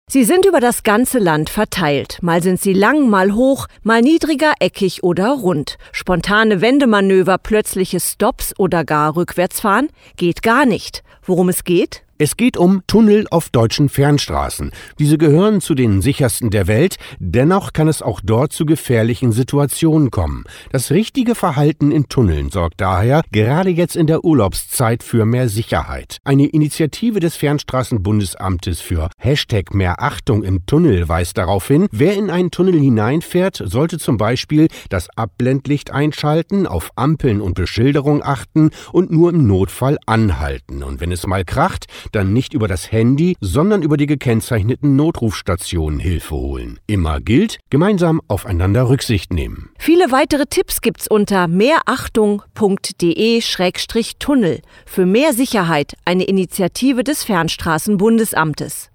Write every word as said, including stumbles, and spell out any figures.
Sie sind über das ganze Land verteilt. Mal sind sie lang, mal hoch, mal niedriger, eckig oder rund. Spontane Wendemanöver, plötzliche Stops oder gar Rückwärtsfahren geht gar nicht. Worum es geht? Es geht um Tunnel auf deutschen Fernstraßen. Diese gehören zu den sichersten der Welt, dennoch kann es auch dort zu gefährlichen Situationen kommen. Das richtige Verhalten in Tunneln sorgt daher gerade jetzt in der Urlaubszeit für mehr Sicherheit. Eine Initiative des Fernstraßenbundesamtes für Hashtag mehr Achtung im Tunnel weist darauf hin, wer in einen Tunnel hineinfährt, sollte zum Beispiel das Abblendlicht einschalten, auf Ampeln und Beschilderung achten und nur im Notfall anhalten. Und wenn es mal kracht, dann nicht über das Handy, sondern über die gekennzeichneten Notrufstationen Hilfe holen. Immer gilt, gemeinsam aufeinander Rücksicht nehmen. Viele weitere Tipps gibt's unter mehrachtung punkt de Schrägstrich Tunnel. Für mehr Sicherheit, eine Initiative des Fernstraßenbundesamtes.